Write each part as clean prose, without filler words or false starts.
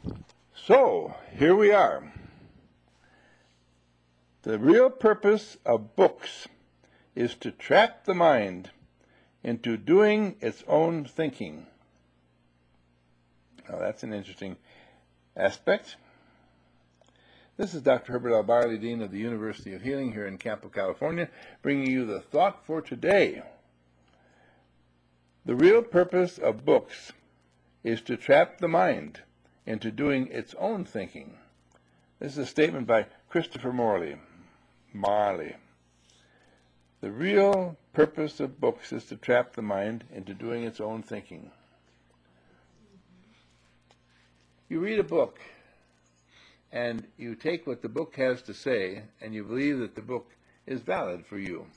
So, here we are. The real purpose of books is to trap the mind into doing its own thinking. Now, that's an interesting aspect. This is Dr. Herbert L. Barley, Dean of the University of Healing here in Campo, California, bringing you the thought for today. The real purpose of books is to trap the mind into doing its own thinking. This is a statement by Christopher Marley. The real purpose of books is to trap the mind into doing its own thinking. You read a book, and you take what the book has to say, and you believe that the book is valid for you.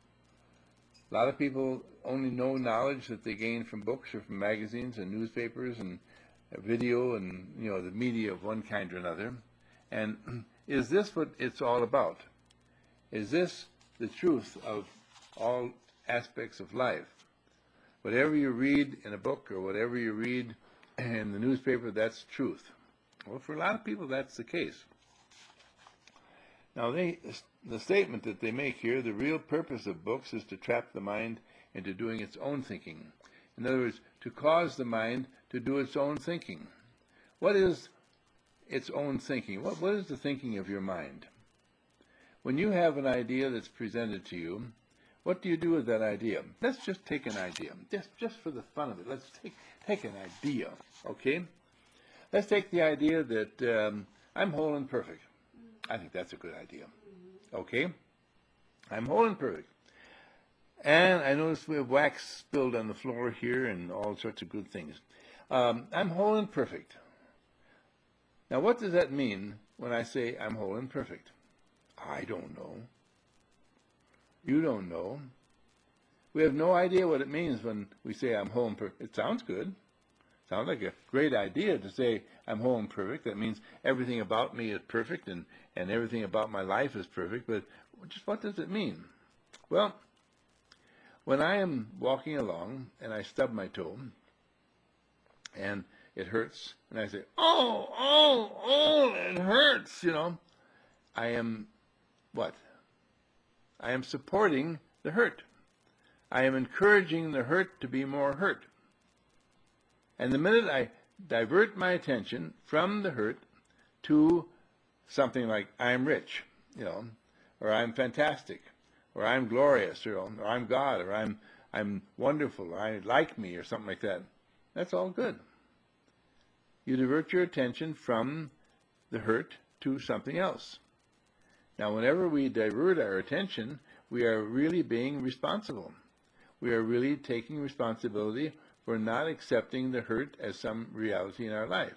A lot of people only know knowledge that they gain from books or from magazines and newspapers and video and, the media of one kind or another. And is this what it's all about? Is this the truth of all aspects of life? Whatever you read in a book or whatever you read in the newspaper, that's truth. Well, for a lot of people, that's the case. Now, the statement that they make here, the real purpose of books is to trap the mind into doing its own thinking. In other words, to cause the mind to do its own thinking. What is its own thinking? What is the thinking of your mind? When you have an idea that's presented to you, what do you do with that idea? Let's just take an idea, just for the fun of it. Let's take an idea, okay? Let's take the idea that I'm whole and perfect. I think that's a good idea, okay? I'm whole and perfect. And I notice we have wax spilled on the floor here and all sorts of good things. I'm whole and perfect. Now, what does that mean when I say I'm whole and perfect? I don't know. You don't know. We have no idea what it means when we say I'm whole and perfect. It sounds good. Sounds like a great idea to say I'm whole and perfect. That means everything about me is perfect and everything about my life is perfect. But just what does it mean? Well, when I am walking along and I stub my toe and it hurts and I say, oh, it hurts, I am what? I am supporting the hurt. I am encouraging the hurt to be more hurt. And the minute I divert my attention from the hurt to something like I'm rich, or I'm fantastic, or I'm glorious, or I'm God, or I'm wonderful, or I like me, or something like that, that's all good. You divert your attention from the hurt to something else. Now, whenever we divert our attention, we are really being responsible. We are really taking responsibility for not accepting the hurt as some reality in our life.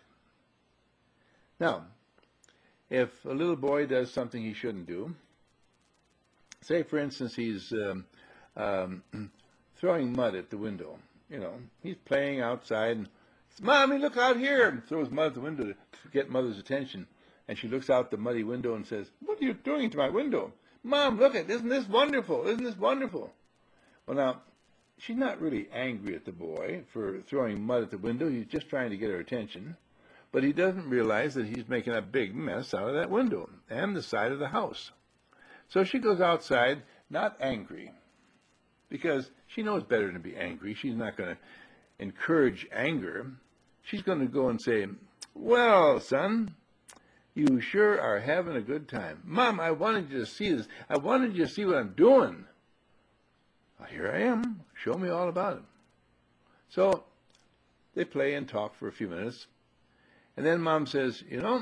Now, if a little boy does something he shouldn't do, say, for instance, he's throwing mud at the window. He's playing outside, and Mommy, look out here, and throws mud at the window to get Mother's attention. And she looks out the muddy window and says, "What are you doing to my window? Mom, look at it. Isn't this wonderful? Isn't this wonderful?" Well, now, she's not really angry at the boy for throwing mud at the window. He's just trying to get her attention. But he doesn't realize that he's making a big mess out of that window and the side of the house. So she goes outside, not angry, because she knows better than to be angry. She's not going to encourage anger. She's going to go and say, "Well, son, you sure are having a good time. Mom, I wanted you to see this. I wanted you to see what I'm doing." Well, here I am. Show me all about it. So they play and talk for a few minutes. And then Mom says,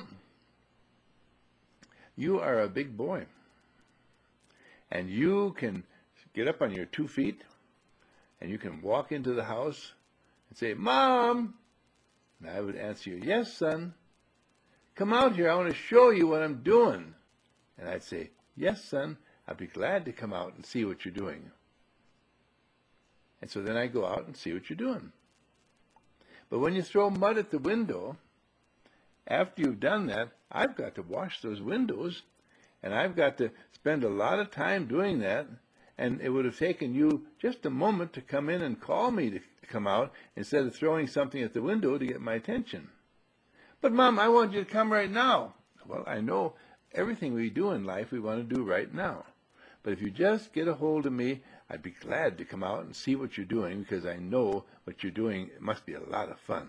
"You are a big boy. And you can get up on your 2 feet, and you can walk into the house and say, 'Mom!' And I would answer you, 'Yes, son. Come out here. I want to show you what I'm doing.' And I'd say, 'Yes, son. I'd be glad to come out and see what you're doing.' And so then I go out and see what you're doing. But when you throw mud at the window, after you've done that, I've got to wash those windows, and I've got to spend a lot of time doing that, and it would have taken you just a moment to come in and call me to come out instead of throwing something at the window to get my attention. But Mom, I want you to come right now. Well, I know everything we do in life we want to do right now. But if you just get a hold of me, I'd be glad to come out and see what you're doing, because I know what you're doing. It must be a lot of fun.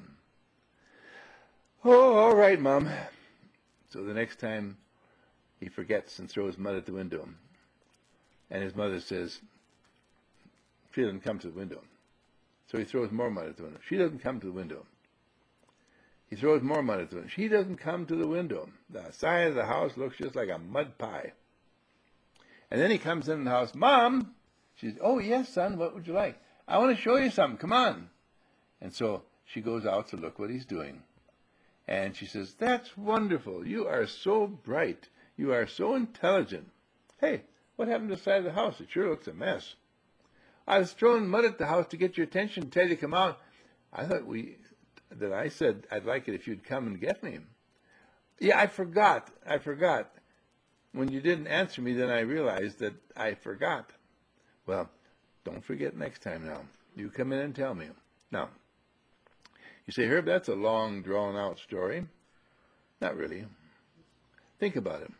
Oh, all right, Mom. So the next time he forgets and throws mud at the window, and his mother says, she doesn't come to the window. So he throws more mud at the window. She doesn't come to the window. He throws more mud at the window. She doesn't come to the window. The side of the house looks just like a mud pie. And then he comes in the house. Mom! She says, oh, yes, son, what would you like? I want to show you something. Come on. And so she goes out to look what he's doing. And she says, that's wonderful. You are so bright. You are so intelligent. Hey, what happened to the side of the house? It sure looks a mess. I was throwing mud at the house to get your attention and tell you to come out. I thought I said I'd like it if you'd come and get me. Yeah, I forgot. When you didn't answer me, then I realized that I forgot. Well, don't forget next time now. You come in and tell me. Now, you say, Herb, that's a long, drawn-out story. Not really. Think about it.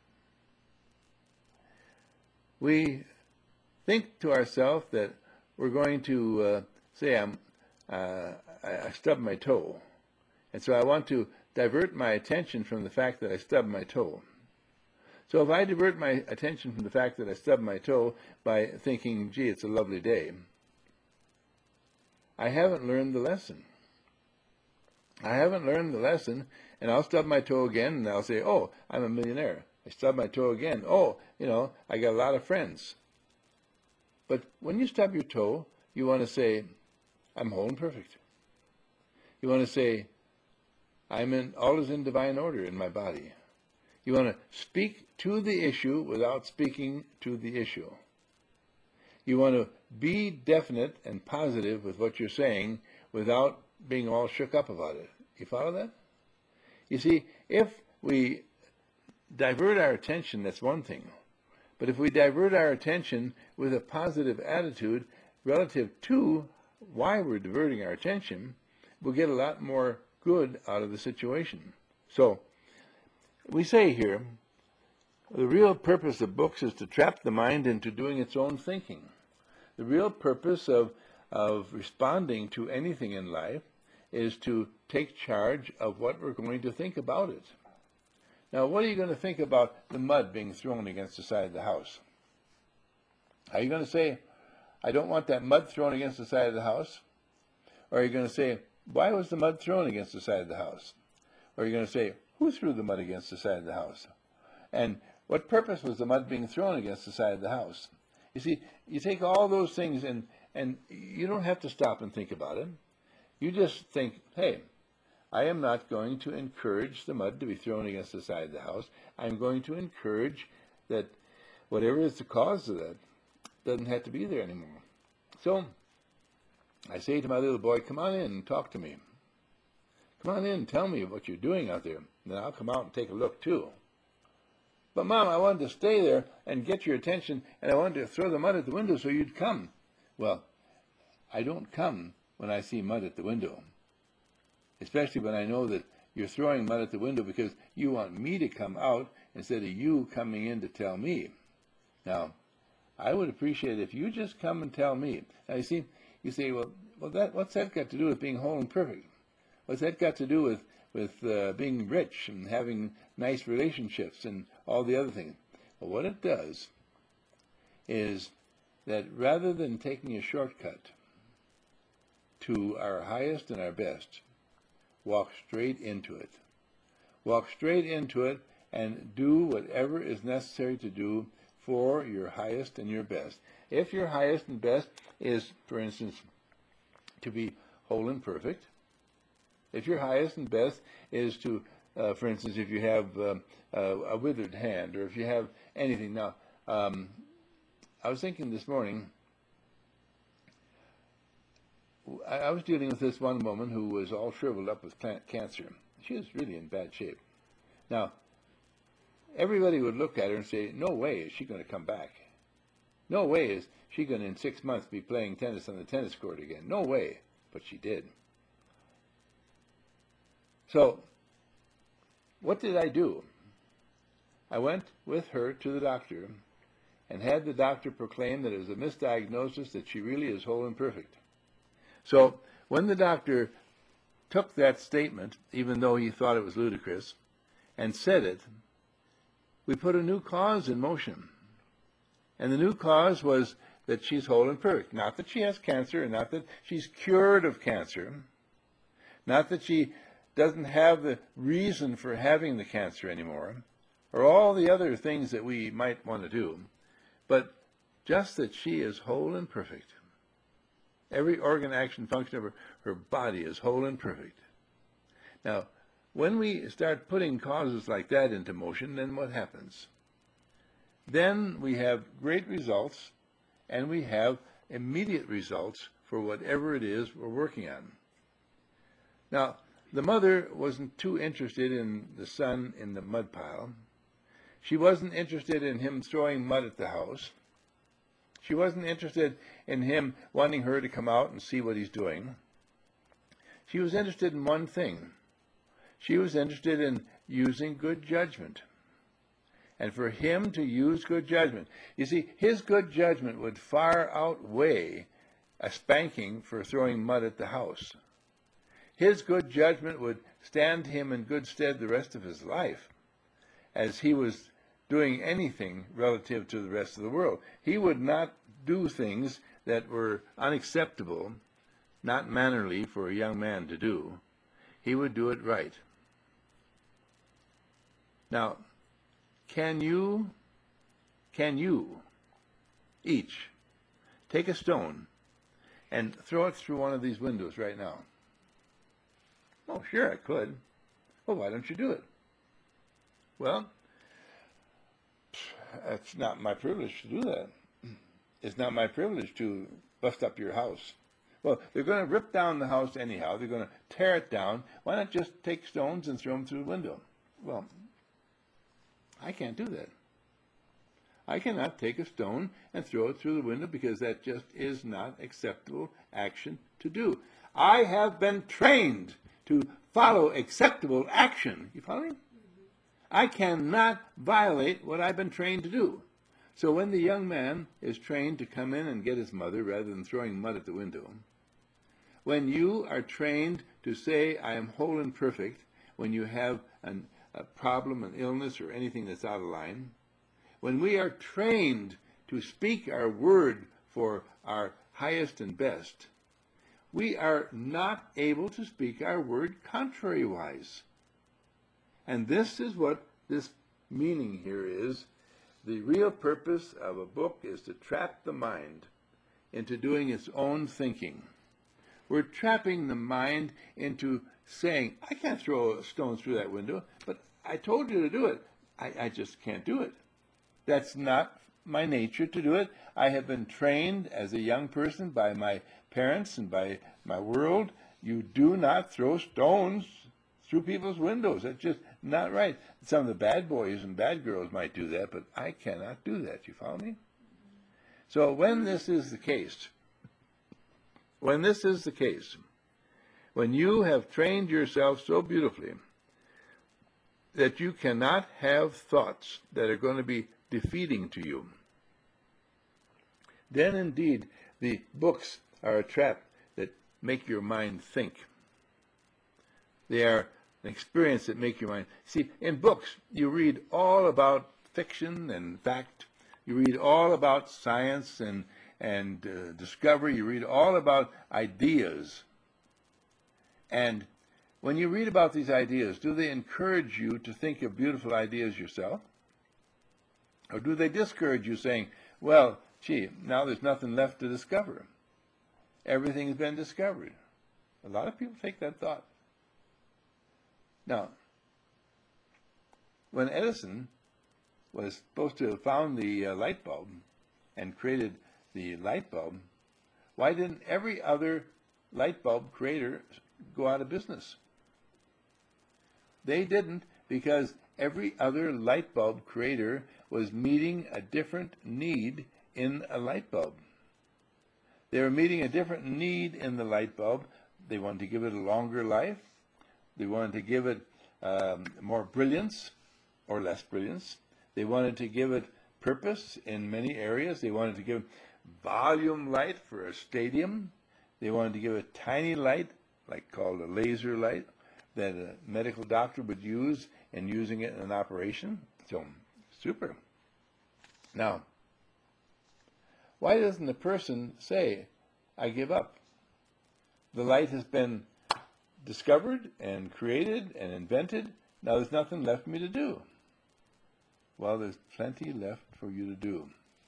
We think to ourselves that we're going to say I stubbed my toe, and so I want to divert my attention from the fact that I stubbed my toe. So if I divert my attention from the fact that I stubbed my toe by thinking, gee, it's a lovely day, I haven't learned the lesson. And I'll stub my toe again, and I'll say, oh, I'm a millionaire. I stub my toe again. Oh, I got a lot of friends. But when you stub your toe, you want to say, I'm whole and perfect. You want to say, all is in divine order in my body. You want to speak to the issue without speaking to the issue. You want to be definite and positive with what you're saying without being all shook up about it. You follow that? You see, if we divert our attention, that's one thing. But if we divert our attention with a positive attitude relative to why we're diverting our attention, we'll get a lot more good out of the situation. So, we say here, the real purpose of books is to trap the mind into doing its own thinking. The real purpose of responding to anything in life is to take charge of what we're going to think about it. Now, what are you going to think about the mud being thrown against the side of the house? Are you going to say, I don't want that mud thrown against the side of the house? Or are you going to say, why was the mud thrown against the side of the house? Or are you going to say, who threw the mud against the side of the house? And what purpose was the mud being thrown against the side of the house? You see, you take all those things and you don't have to stop and think about it. You just think, hey, I am not going to encourage the mud to be thrown against the side of the house. I'm going to encourage that whatever is the cause of that doesn't have to be there anymore. So I say to my little boy, come on in and talk to me. Come on in and tell me what you're doing out there. And then I'll come out and take a look too. But Mom, I wanted to stay there and get your attention, and I wanted to throw the mud at the window so you'd come. Well, I don't come when I see mud at the window, especially when I know that you're throwing mud at the window because you want me to come out instead of you coming in to tell me. Now, I would appreciate it if you just come and tell me. Now, you see, you say, well, what's that got to do with being whole and perfect? What's that got to do with being rich and having nice relationships and all the other things? Well, what it does is that rather than taking a shortcut to our highest and our best, walk straight into it. Walk straight into it and do whatever is necessary to do for your highest and your best. If your highest and best is, for instance, to be whole and perfect, if your highest and best is to, for instance, if you have a withered hand, or if you have anything. Now, I was thinking this morning, I was dealing with this one woman who was all shriveled up with cancer. She was really in bad shape. Now, everybody would look at her and say, no way is she going to come back. No way is she going to, in 6 months, be playing tennis on the tennis court again. No way. But she did. So, what did I do? I went with her to the doctor and had the doctor proclaim that it was a misdiagnosis, that she really is whole and perfect. So when the doctor took that statement, even though he thought it was ludicrous, and said it, we put a new cause in motion. And the new cause was that she's whole and perfect. Not that she has cancer, and not that she's cured of cancer, not that she doesn't have the reason for having the cancer anymore, or all the other things that we might want to do, but just that she is whole and perfect. Every organ, action, function of her body is whole and perfect. Now, when we start putting causes like that into motion, then what happens? Then we have great results, and we have immediate results for whatever it is we're working on. Now, the mother wasn't too interested in the son in the mud pile. She wasn't interested in him throwing mud at the house. She wasn't interested in him wanting her to come out and see what he's doing. She was interested in one thing. She was interested in using good judgment. And for him to use good judgment. You see, his good judgment would far outweigh a spanking for throwing mud at the house. His good judgment would stand him in good stead the rest of his life, as he was doing anything relative to the rest of the world. He would not do things that were unacceptable, not mannerly for a young man to do. He would do it right. Now, can you each take a stone and throw it through one of these windows right now? Oh, sure, I could. Well, why don't you do it? Well, it's not my privilege to do that. It's not my privilege to bust up your house. Well, they're going to rip down the house anyhow. They're going to tear it down. Why not just take stones and throw them through the window? Well, I can't do that. I cannot take a stone and throw it through the window because that just is not acceptable action to do. I have been trained to follow acceptable action. You follow me? I cannot violate what I've been trained to do. So when the young man is trained to come in and get his mother rather than throwing mud at the window, when you are trained to say, I am whole and perfect, when you have a problem, an illness, or anything that's out of line, when we are trained to speak our word for our highest and best, we are not able to speak our word contrary-wise. And this is what this meaning here is. The real purpose of a book is to trap the mind into doing its own thinking. We're trapping the mind into saying, I can't throw a stone through that window, but I told you to do it. I just can't do it. That's not my nature to do it. I have been trained as a young person by my parents and by my world. You do not throw stones through people's windows. That's just not right. Some of the bad boys and bad girls might do that, but I cannot do that. You follow me? So when this is the case, when you have trained yourself so beautifully that you cannot have thoughts that are going to be defeating to you, then indeed the books are a trap that make your mind think. They are an experience that make your mind. See, in books, you read all about fiction and fact. You read all about science and discovery. You read all about ideas. And when you read about these ideas, do they encourage you to think of beautiful ideas yourself? Or do they discourage you saying, well, gee, now there's nothing left to discover. Everything's been discovered. A lot of people take that thought. Now, when Edison was supposed to have found the light bulb and created the light bulb, why didn't every other light bulb creator go out of business? They didn't, because every other light bulb creator was meeting a different need in a light bulb. They were meeting a different need in the light bulb. They wanted to give it a longer life. They wanted to give it more brilliance or less brilliance. They wanted to give it purpose in many areas. They wanted to give volume light for a stadium. They wanted to give a tiny light, like called a laser light, that a medical doctor would use in using it in an operation. So, super. Now, why doesn't the person say, I give up? The light has been discovered and created and invented. Now there's nothing left for me to do. Well, there's plenty left for you to do.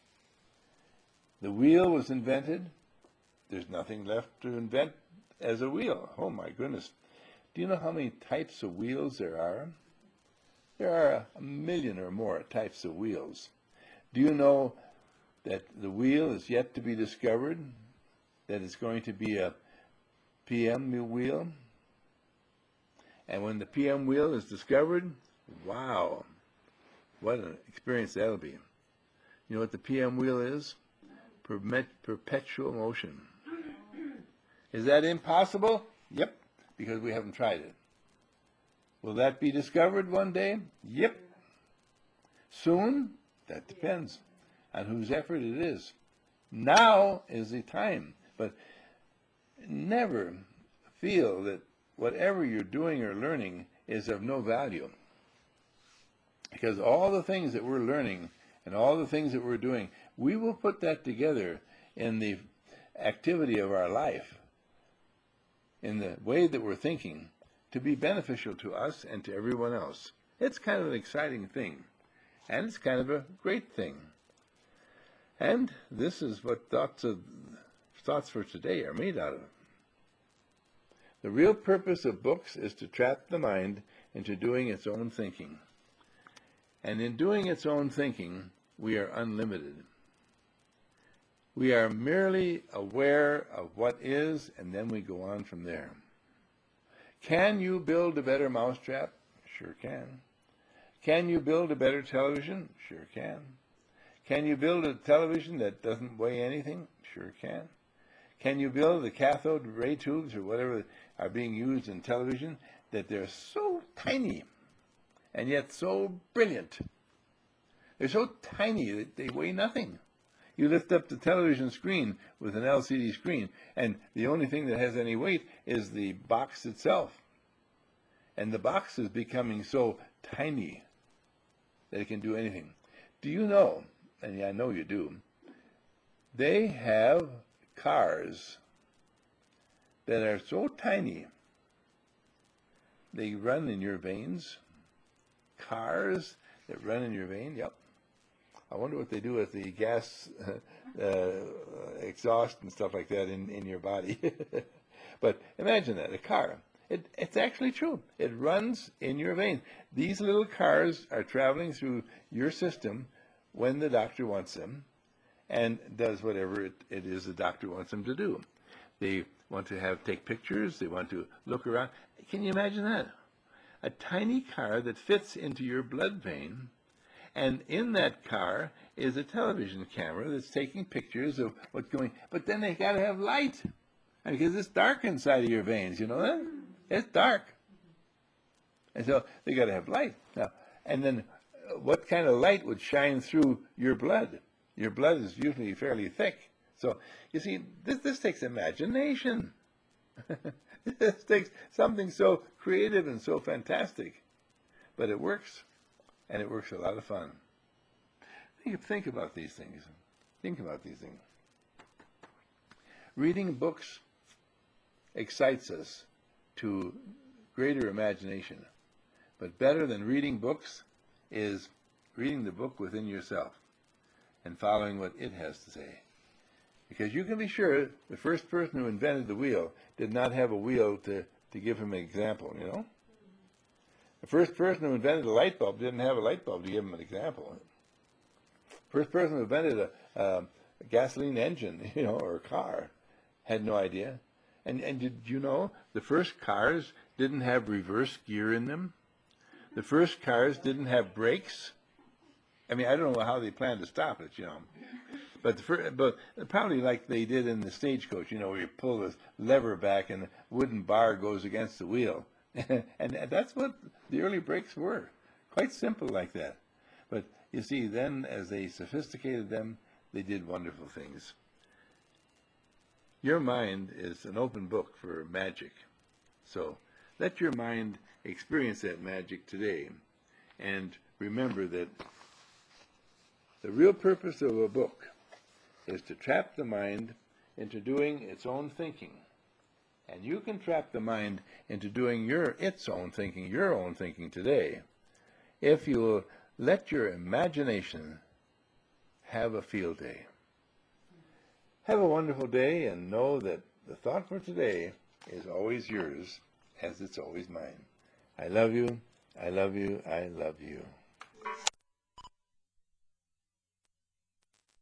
The wheel was invented. There's nothing left to invent as a wheel. Oh my goodness. Do you know how many types of wheels there are? There are 1 million or more types of wheels. Do you know that the wheel is yet to be discovered? That it's going to be a PM wheel? And when the PM wheel is discovered, wow, what an experience that'll be. You know what the PM wheel is? Perpetual motion. Is that impossible? Yep, because we haven't tried it. Will that be discovered one day? Yep. Soon? That depends on whose effort it is. Now is the time. But never feel that whatever you're doing or learning is of no value. Because all the things that we're learning and all the things that we're doing, we will put that together in the activity of our life, in the way that we're thinking, to be beneficial to us and to everyone else. It's kind of an exciting thing, and it's kind of a great thing. And this is what thoughts for today are made out of. The real purpose of books is to trap the mind into doing its own thinking. And in doing its own thinking, we are unlimited. We are merely aware of what is, and then we go on from there. Can you build a better mousetrap? Sure can. Can you build a better television? Sure can. Can you build a television that doesn't weigh anything? Sure can. Can you build the cathode ray tubes or whatever are being used in television that they're so tiny and yet so brilliant? They're so tiny that they weigh nothing. You lift up the television screen with an LCD screen, and the only thing that has any weight is the box itself. And the box is becoming so tiny that it can do anything. Do you know, and I know you do, they have cars that are so tiny they run in your veins. Cars that run in your vein, yep. I wonder what they do with the gas exhaust and stuff like that in your body. But imagine that, a car. It's actually true. It runs in your vein. These little cars are traveling through your system when the doctor wants them and does whatever it is the doctor wants them to do. They want to take pictures. They want to look around. Can you imagine that? A tiny car that fits into your blood vein, and in that car is a television camera that's taking pictures of what's going. But then they got to have light, because it's dark inside of your veins. You know that? It's dark, and so they got to have light now. And then, what kind of light would shine through your blood? Your blood is usually fairly thick, so you see, this takes imagination. This takes something so creative and so fantastic, but it works. And it works a lot of fun. Think about these things. Think about these things. Reading books excites us to greater imagination. But better than reading books is reading the book within yourself and following what it has to say. Because you can be sure the first person who invented the wheel did not have a wheel to give him an example, you know? The first person who invented a light bulb didn't have a light bulb to give him an example. First person who invented a gasoline engine, you know, or a car, had no idea. And did you know the first cars didn't have reverse gear in them? The first cars didn't have brakes. I mean, I don't know how they planned to stop it, you know. But probably like they did in the stagecoach, you know, where you pull the lever back and the wooden bar goes against the wheel. And that's what the early breaks were. Quite simple like that. But you see, then as they sophisticated them, they did wonderful things. Your mind is an open book for magic. So let your mind experience that magic today. And remember that the real purpose of a book is to trap the mind into doing its own thinking. And you can trap the mind into doing its own thinking today, if you will let your imagination have a field day. Have a wonderful day, and know that the thought for today is always yours, as it's always mine. I love you, I love you, I love you.